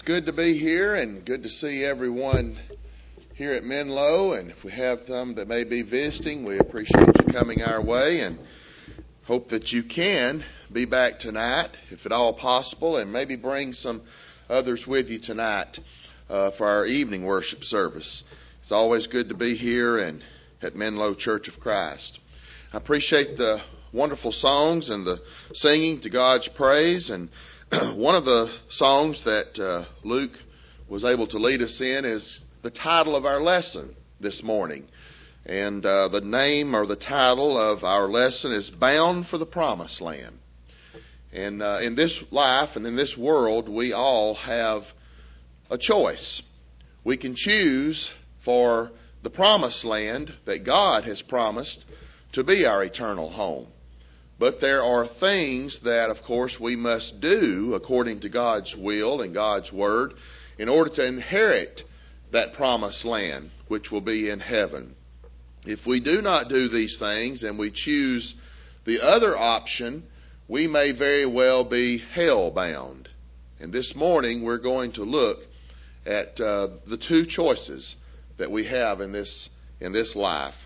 Good to be here and good to see everyone here at Menlo. And if we have some that may be visiting, we appreciate you coming our way and hope that you can be back tonight, if at all possible, and maybe bring some others with you tonight for our evening worship service. It's always good to be here and at Menlo Church of Christ. I appreciate the wonderful songs and the singing to God's praise, and one of the songs that Luke was able to lead us in is the title of our lesson this morning. And the name or the title of our lesson is Bound for the Promised Land. And in this life and in this world, we all have a choice. We can choose for the promised land that God has promised to be our eternal home. But there are things that, of course, we must do according to God's will and God's word in order to inherit that promised land, which will be in heaven. If we do not do these things and we choose the other option, we may very well be hell-bound. And this morning we're going to look at the two choices that we have in this life.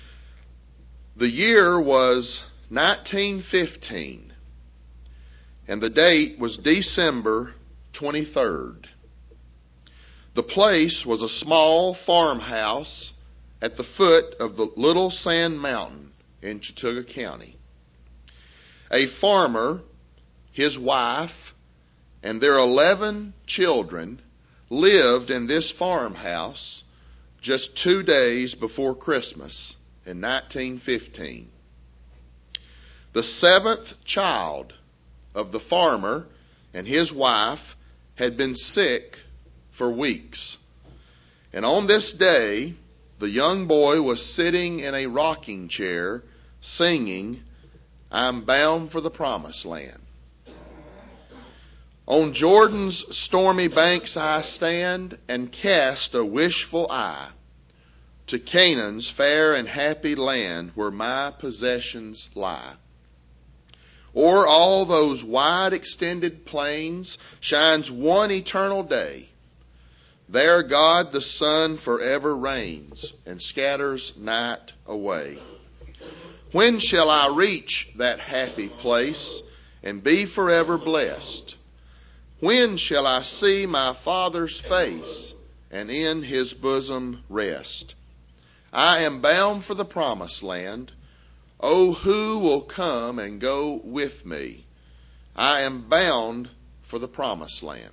The year was 1915, and the date was December 23rd. The place was a small farmhouse at the foot of the Little Sand Mountain in Chattooga County. A farmer, his wife, and their 11 children lived in this farmhouse just 2 days before Christmas in 1915. The seventh child of the farmer and his wife had been sick for weeks. And on this day, the young boy was sitting in a rocking chair singing, "I'm bound for the promised land." On Jordan's stormy banks I stand and cast a wishful eye to Canaan's fair and happy land where my possessions lie. O'er all those wide extended plains shines one eternal day. There God the sun forever reigns and scatters night away. When shall I reach that happy place and be forever blessed? When shall I see my Father's face and in his bosom rest? I am bound for the promised land. Oh, who will come and go with me? I am bound for the promised land.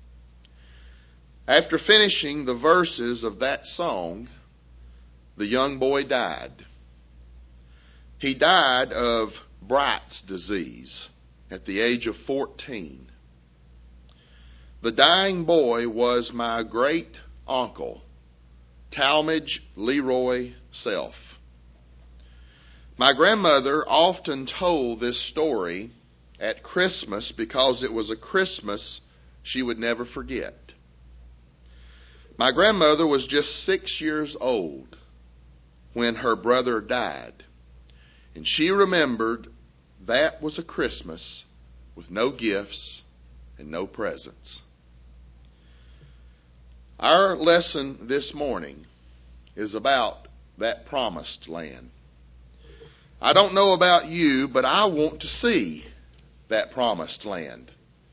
After finishing the verses of that song, the young boy died. He died of Bright's disease at the age of 14. The dying boy was my great uncle, Talmadge Leroy Self. My grandmother often told this story at Christmas because it was a Christmas she would never forget. My grandmother was just 6 years old when her brother died, and she remembered that was a Christmas with no gifts and no presents. Our lesson this morning is about that promised land. I don't know about you, but I want to see that promised land.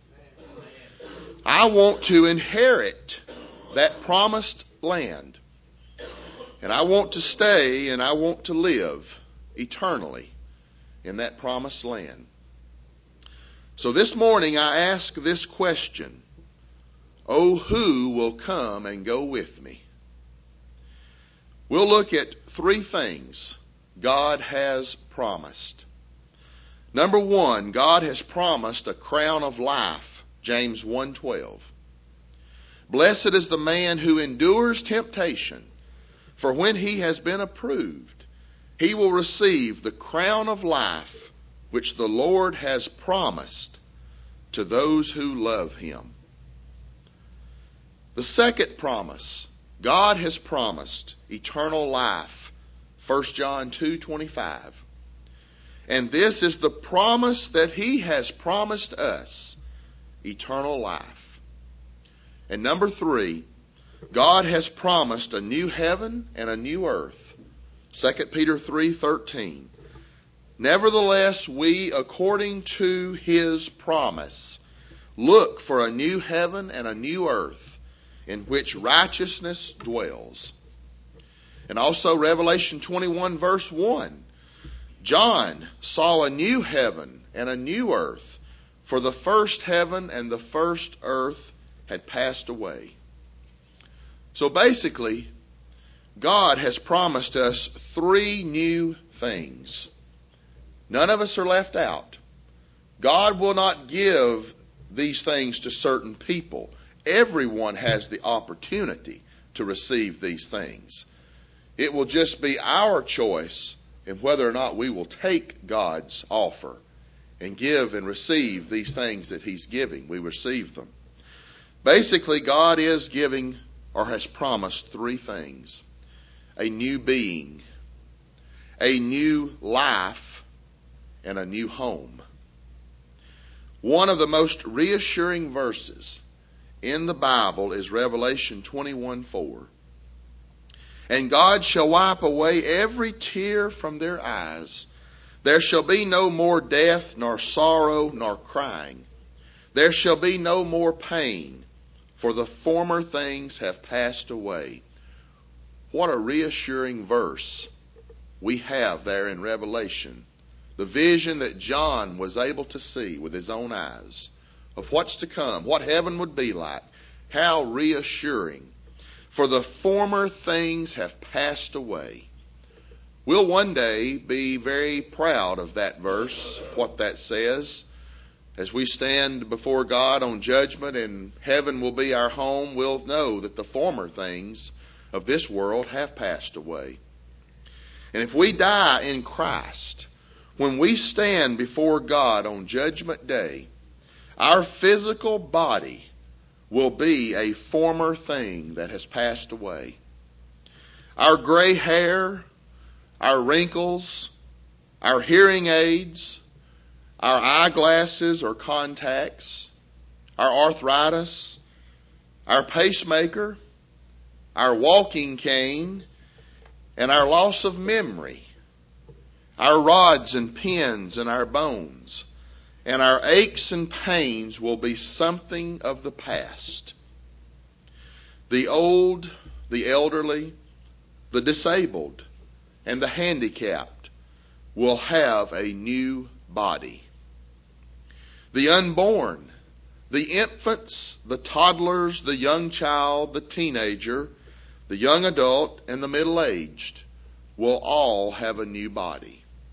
I want to inherit that promised land. And I want to stay and I want to live eternally in that promised land. So this morning I ask this question: oh, who will come and go with me? We'll look at three things God has promised. Number one, God has promised a crown of life, James 1:12. Blessed is the man who endures temptation, for when he has been approved, he will receive the crown of life which the Lord has promised to those who love him. The second promise, God has promised eternal life, 1 John 2:25. And this is the promise that he has promised us, eternal life. And number 3, God has promised a new heaven and a new earth. 2 Peter 3:13. Nevertheless, we, according to his promise, look for a new heaven and a new earth in which righteousness dwells. And also Revelation 21 verse 1. John saw a new heaven and a new earth, for the first heaven and the first earth had passed away. So basically, God has promised us 3 new things. None of us are left out. God will not give these things to certain people. Everyone has the opportunity to receive these things. It will just be our choice in whether or not we will take God's offer and give and receive these things that he's giving. We receive them. Basically, God is giving or has promised 3 things. A new being, a new life, and a new home. One of the most reassuring verses in the Bible is Revelation 21:4. And God shall wipe away every tear from their eyes. There shall be no more death, nor sorrow, nor crying. There shall be no more pain, for the former things have passed away. What a reassuring verse we have there in Revelation. The vision that John was able to see with his own eyes of what's to come, what heaven would be like. How reassuring. For the former things have passed away. We'll one day be very proud of that verse, what that says. As we stand before God on judgment and heaven will be our home, we'll know that the former things of this world have passed away. And if we die in Christ, when we stand before God on Judgment Day, our physical body will be a former thing that has passed away. Our gray hair, our wrinkles, our hearing aids, our eyeglasses or contacts, our arthritis, our pacemaker, our walking cane, and our loss of memory, our rods and pins and our bones, and our aches and pains will be something of the past. The old, the elderly, the disabled, and the handicapped will have a new body. The unborn, the infants, the toddlers, the young child, the teenager, the young adult, and the middle-aged will all have a new body.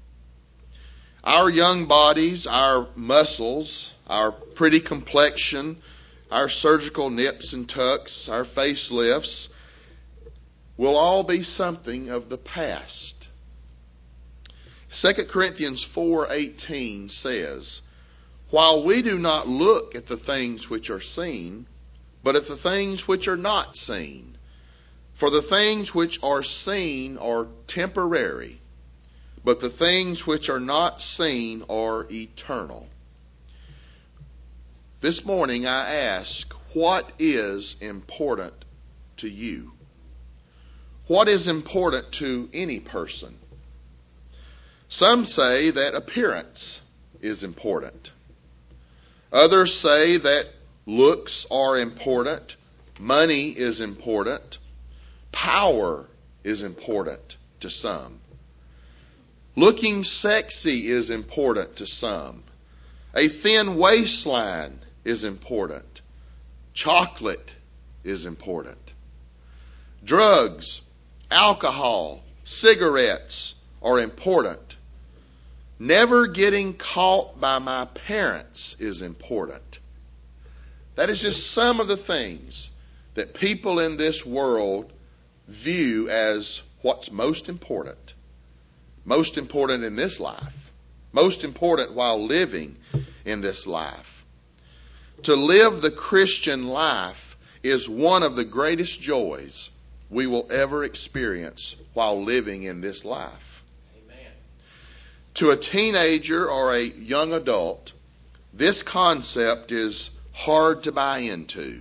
Our young bodies, our muscles, our pretty complexion, our surgical nips and tucks, our facelifts will all be something of the past. 2 Corinthians 4:18 says, while we do not look at the things which are seen, but at the things which are not seen. For the things which are seen are temporary, but the things which are not seen are eternal. This morning I ask, what is important to you? What is important to any person? Some say that appearance is important. Others say that looks are important, money is important, power is important to some. Looking sexy is important to some. A thin waistline is important. Chocolate is important. Drugs, alcohol, cigarettes are important. Never getting caught by my parents is important. That is just some of the things that people in this world view as what's most important. Most important in this life. Most important while living in this life. To live the Christian life is one of the greatest joys we will ever experience while living in this life. Amen. To a teenager or a young adult, this concept is hard to buy into.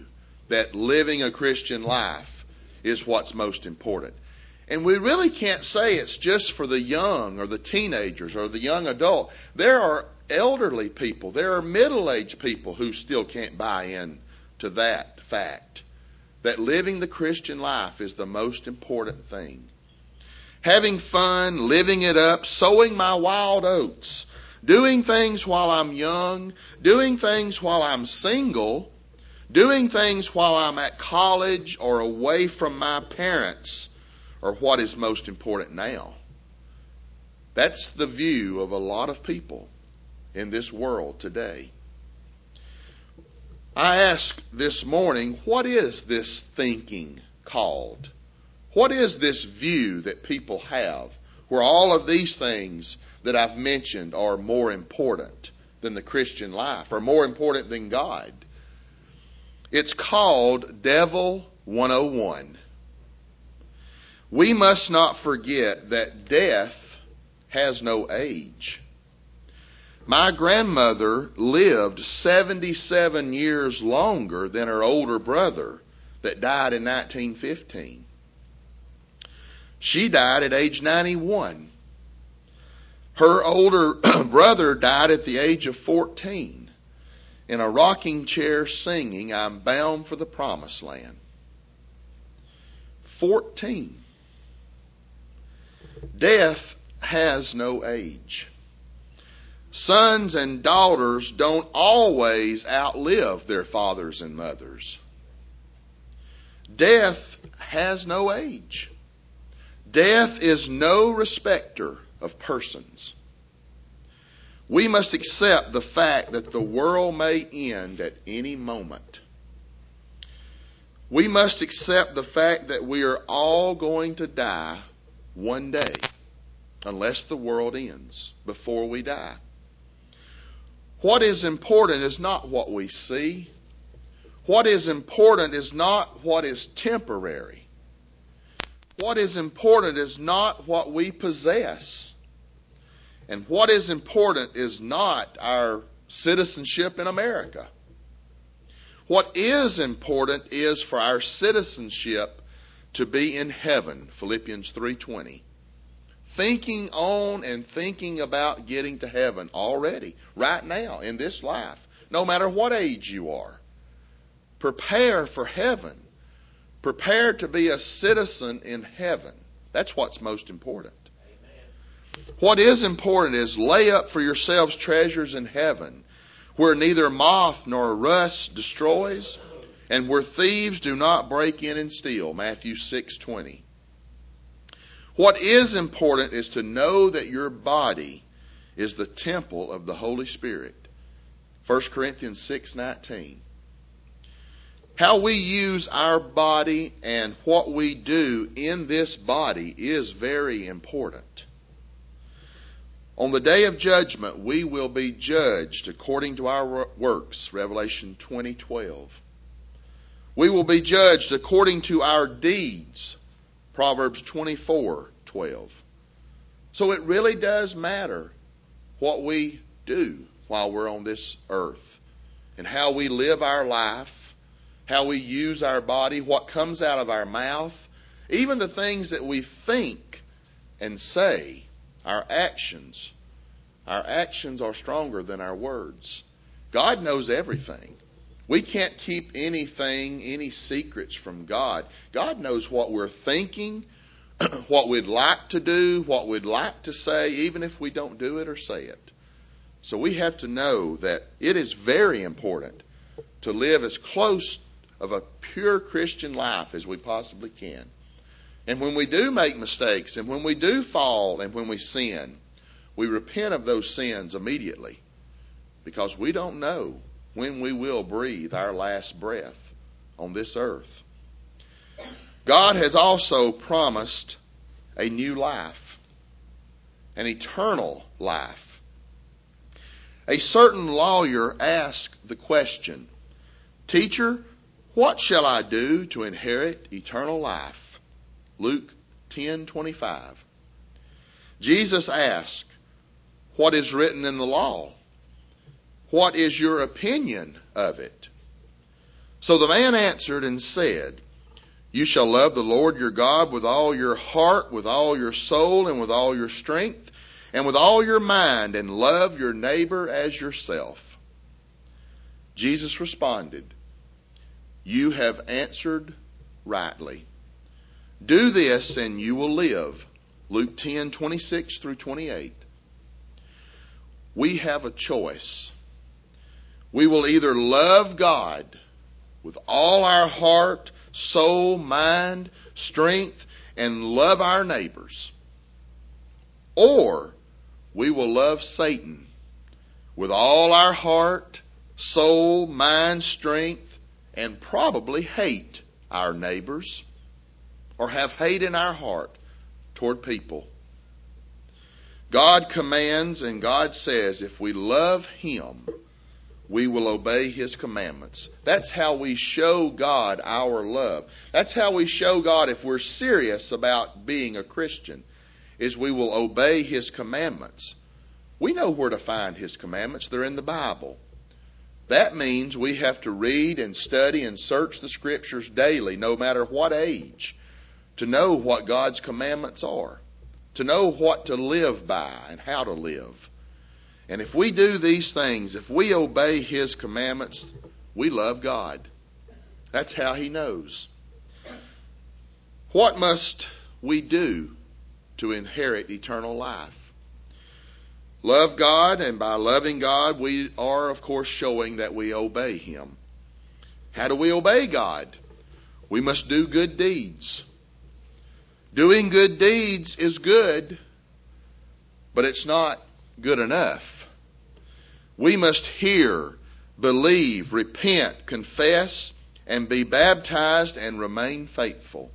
that living a Christian life is what's most important. And we really can't say it's just for the young or the teenagers or the young adult. There are elderly people, there are middle-aged people who still can't buy in to that fact, that living the Christian life is the most important thing. Having fun, living it up, sowing my wild oats, doing things while I'm young, doing things while I'm single, doing things while I'm at college or away from my parents are what is most important now. That's the view of a lot of people in this world today. I asked this morning, what is this thinking called? What is this view that people have where all of these things that I've mentioned are more important than the Christian life, or more important than God? It's called Devil 101. We must not forget that death has no age. My grandmother lived 77 years longer than her older brother that died in 1915. She died at age 91. Her older brother died at the age of 14 in a rocking chair singing, "I'm bound for the promised land." 14. Death has no age. Sons and daughters don't always outlive their fathers and mothers. Death has no age. Death is no respecter of persons. We must accept the fact that the world may end at any moment. We must accept the fact that we are all going to die one day, unless the world ends before we die. What is important is not what we see. What is important is not what is temporary. What is important is not what we possess. And what is important is not our citizenship in America. What is important is for our citizenship to be in heaven, Philippians 3:20. Thinking on and thinking about getting to heaven already, right now, in this life, no matter what age you are. Prepare for heaven. Prepare to be a citizen in heaven. That's what's most important. Amen. What is important is lay up for yourselves treasures in heaven, where neither moth nor rust destroys, and where thieves do not break in and steal, Matthew 6:20. What is important is to know that your body is the temple of the Holy Spirit, 1 Corinthians 6:19. How we use our body and what we do in this body is very important. On the day of judgment, we will be judged according to our works, Revelation 20:12. We will be judged according to our deeds, Proverbs 24:12. So it really does matter what we do while we're on this earth and how we live our life, how we use our body, what comes out of our mouth, even the things that we think and say, our actions. Our actions are stronger than our words. God knows everything. We can't keep anything, any secrets from God. God knows what we're thinking, what we'd like to do, what we'd like to say, even if we don't do it or say it. So we have to know that it is very important to live as close of a pure Christian life as we possibly can. And when we do make mistakes, and when we do fall, and when we sin, we repent of those sins immediately, because we don't know when we will breathe our last breath on this earth. God has also promised a new life, an eternal life. A certain lawyer asked the question, "Teacher, what shall I do to inherit eternal life?" Luke 10:25. Jesus asked, "What is written in the law? What is your opinion of it?" So the man answered and said, You shall love the Lord your God with all your heart, with all your soul, and with all your strength, and with all your mind, and love your neighbor as yourself. Jesus responded, You have answered rightly. Do this and you will live. Luke 10:26 through 28. We have a choice. We will either love God with all our heart, soul, mind, strength, and love our neighbors, or we will love Satan with all our heart, soul, mind, strength, and probably hate our neighbors or have hate in our heart toward people. God commands and God says if we love Him, we will obey His commandments. That's how we show God our love. That's how we show God if we're serious about being a Christian, is we will obey His commandments. We know where to find His commandments. They're in the Bible. That means we have to read and study and search the Scriptures daily, no matter what age, to know what God's commandments are, to know what to live by and how to live. And if we do these things, if we obey His commandments, we love God. That's how He knows. What must we do to inherit eternal life? Love God, and by loving God, we are, of course, showing that we obey Him. How do we obey God? We must do good deeds. Doing good deeds is good, but it's not good enough. We must hear, believe, repent, confess, and be baptized and remain faithful.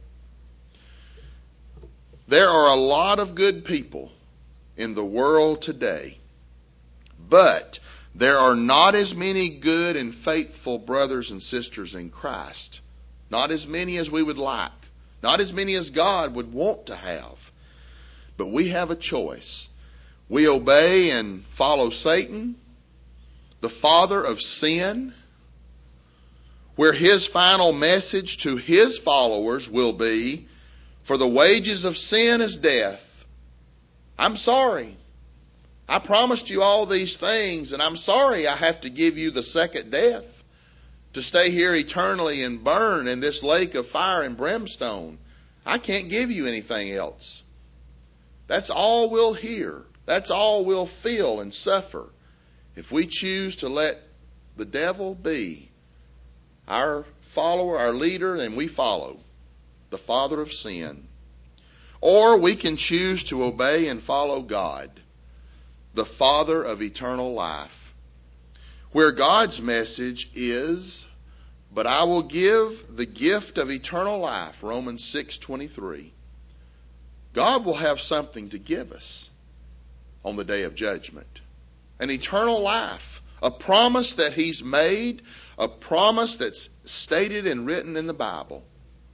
There are a lot of good people in the world today, but there are not as many good and faithful brothers and sisters in Christ. Not as many as we would like. Not as many as God would want to have. But we have a choice. We obey and follow Satan, the father of sin, where his final message to his followers will be, for the wages of sin is death. I'm sorry. I promised you all these things, and I'm sorry I have to give you the second death to stay here eternally and burn in this lake of fire and brimstone. I can't give you anything else. That's all we'll hear. That's all we'll feel and suffer if we choose to let the devil be our follower, our leader, and we follow the father of sin. Or we can choose to obey and follow God, the Father of eternal life, where God's message is, but I will give the gift of eternal life, Romans 6:23. God will have something to give us on the day of judgment. An eternal life, a promise that He's made, a promise that's stated and written in the Bible.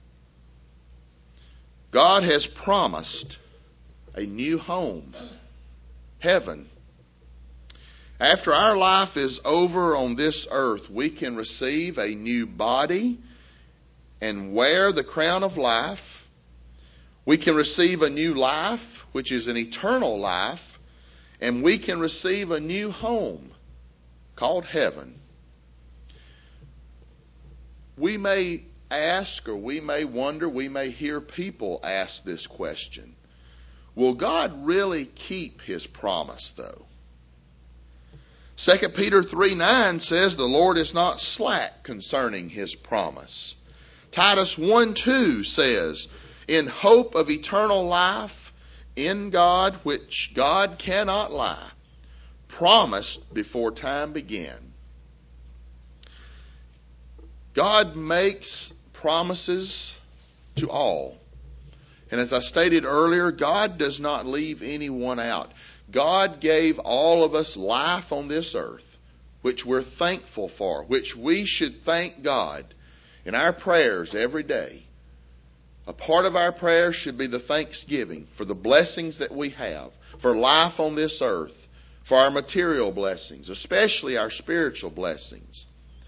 God has promised a new home, heaven. After our life is over on this earth, we can receive a new body and wear the crown of life. We can receive a new life, which is an eternal life, and we can receive a new home called heaven. We may ask, or we may wonder, we may hear people ask this question. Will God really keep His promise, though? 2 Peter 3:9 says the Lord is not slack concerning His promise. Titus 1:2 says, in hope of eternal life in God, which God cannot lie, promised before time began. God makes promises to all. And as I stated earlier, God does not leave anyone out. God gave all of us life on this earth, which we're thankful for, which we should thank God in our prayers every day. A part of our prayers should be the thanksgiving for the blessings that we have, for life on this earth, for our material blessings, especially our spiritual blessings.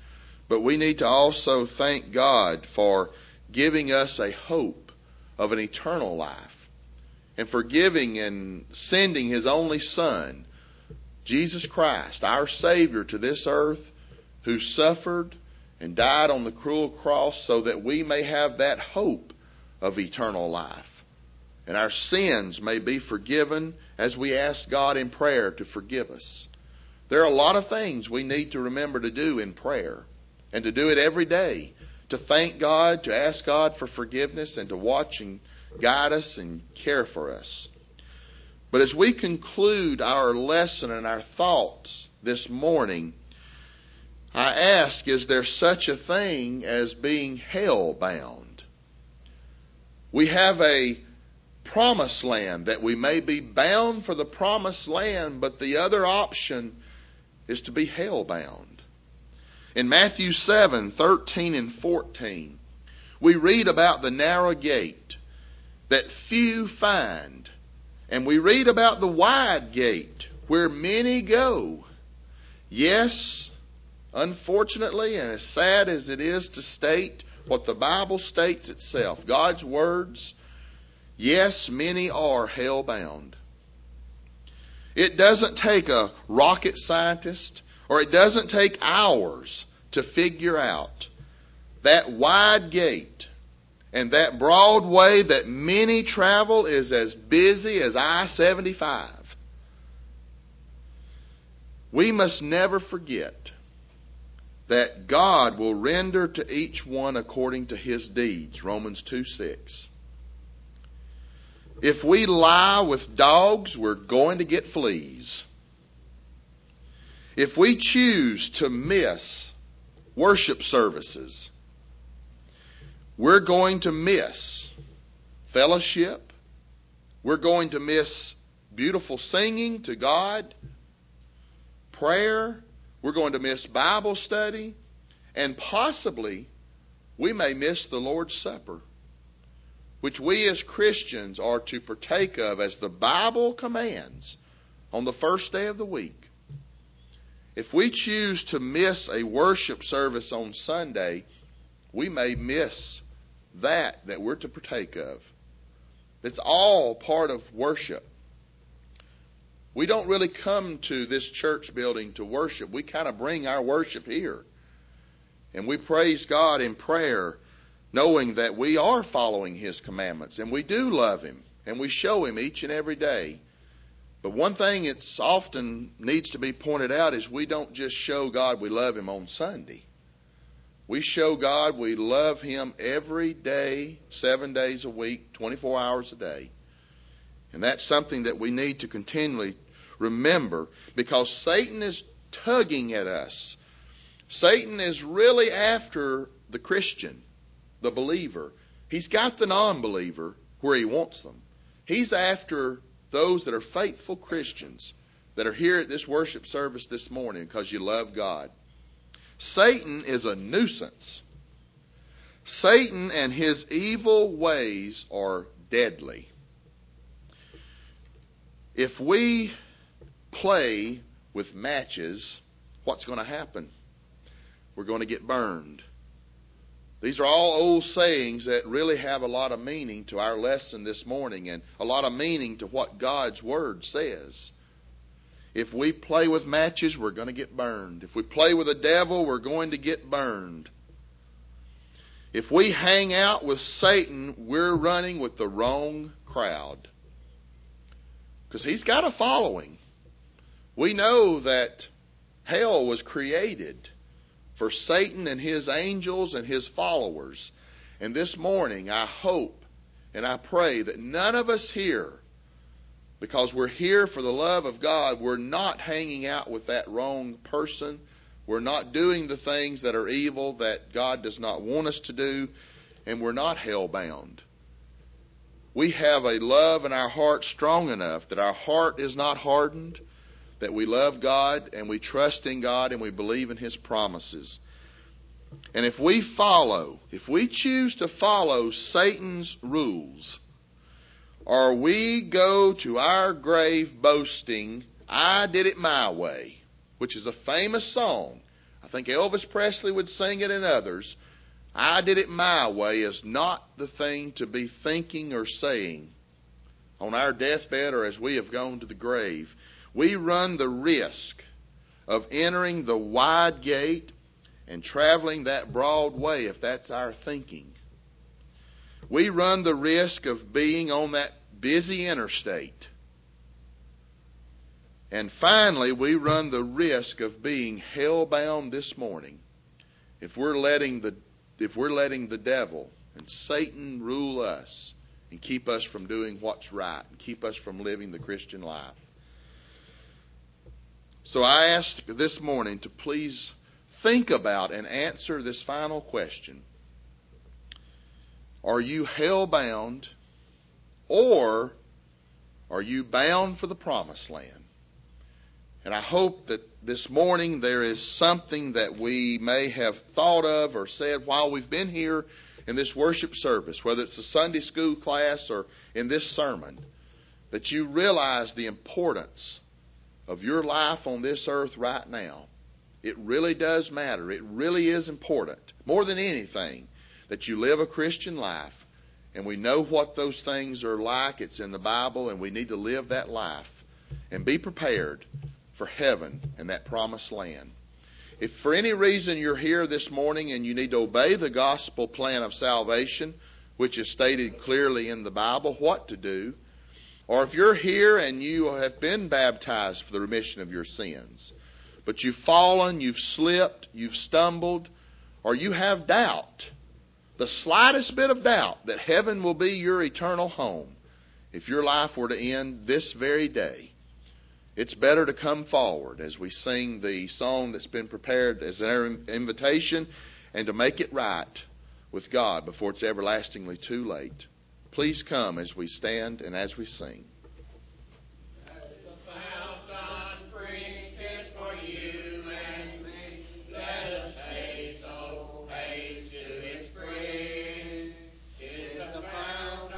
But we need to also thank God for giving us a hope of an eternal life, and for giving and sending His only Son, Jesus Christ, our Savior, to this earth, who suffered and died on the cruel cross so that we may have that hope of eternal life, and our sins may be forgiven as we ask God in prayer to forgive us. There are a lot of things we need to remember to do in prayer, and to do it every day, to thank God, to ask God for forgiveness, and to watch and guide us and care for us. But as we conclude our lesson and our thoughts this morning, I ask, is there such a thing as being hell-bound? We have a promised land that we may be bound for the promised land, but the other option is to be hell-bound. In Matthew 7:13 and 14, we read about the narrow gate that few find, and we read about the wide gate where many go. Yes, unfortunately, and as sad as it is to state what the Bible states itself, God's words, yes, many are hell-bound. It doesn't take a rocket scientist, or it doesn't take hours to figure out that wide gate and that broad way that many travel is as busy as I-75. We must never forget that God will render to each one according to his deeds, Romans 2:6. If we lie with dogs, we're going to get fleas. If we choose to miss worship services, we're going to miss fellowship. We're going to miss beautiful singing to God, prayer. We're going to miss Bible study, and possibly we may miss the Lord's Supper, which we as Christians are to partake of as the Bible commands on the first day of the week. If we choose to miss a worship service on Sunday, we may miss that we're to partake of. It's all part of worship. We don't really come to this church building to worship. We kind of bring our worship here. And we praise God in prayer, knowing that we are following His commandments, and we do love Him, and we show Him each and every day. But one thing it's often needs to be pointed out is we don't just show God we love Him on Sunday. We show God we love Him every day, 7 days a week, 24 hours a day. And that's something that we need to continually remember, because Satan is tugging at us. Satan is really after the Christian, the believer. He's got the non-believer where he wants them. He's after those that are faithful Christians that are here at this worship service this morning because you love God. Satan is a nuisance. Satan and his evil ways are deadly. If we play with matches, what's going to happen? We're going to get burned. These are all old sayings that really have a lot of meaning to our lesson this morning, and a lot of meaning to what God's Word says. If we play with matches, we're going to get burned. If we play with the devil, we're going to get burned. If we hang out with Satan, we're running with the wrong crowd, because he's got a following. We know that hell was created for Satan and his angels and his followers. And this morning, I hope and I pray that none of us here, because we're here for the love of God, we're not hanging out with that wrong person. We're not doing the things that are evil that God does not want us to do, and we're not hell-bound. We have a love in our heart strong enough that our heart is not hardened, that we love God and we trust in God and we believe in His promises. And if we choose to follow Satan's rules, or we go to our grave boasting, I did it my way, which is a famous song. I think Elvis Presley would sing it and others. I did it my way is not the thing to be thinking or saying on our deathbed or as we have gone to the grave. We run the risk of entering the wide gate and traveling that broad way if that's our thinking. We run the risk of being on that busy interstate. And finally, we run the risk of being hell-bound this morning if we're letting the devil and Satan rule us and keep us from doing what's right and keep us from living the Christian life. So I ask this morning to please think about and answer this final question. Are you hell-bound, or are you bound for the promised land? And I hope that this morning there is something that we may have thought of or said while we've been here in this worship service, whether it's a Sunday school class or in this sermon, that you realize the importance of your life on this earth right now. It really does matter. It really is important, more than anything, that you live a Christian life. And we know what those things are like. It's in the Bible, and we need to live that life and be prepared for heaven and that promised land. If for any reason you're here this morning and you need to obey the gospel plan of salvation, which is stated clearly in the Bible, what to do, or if you're here and you have been baptized for the remission of your sins, but you've fallen, you've slipped, you've stumbled, or you have doubt, the slightest bit of doubt that heaven will be your eternal home if your life were to end this very day, it's better to come forward as we sing the song that's been prepared as an invitation and to make it right with God before it's everlastingly too late. Please come as we stand and as we sing.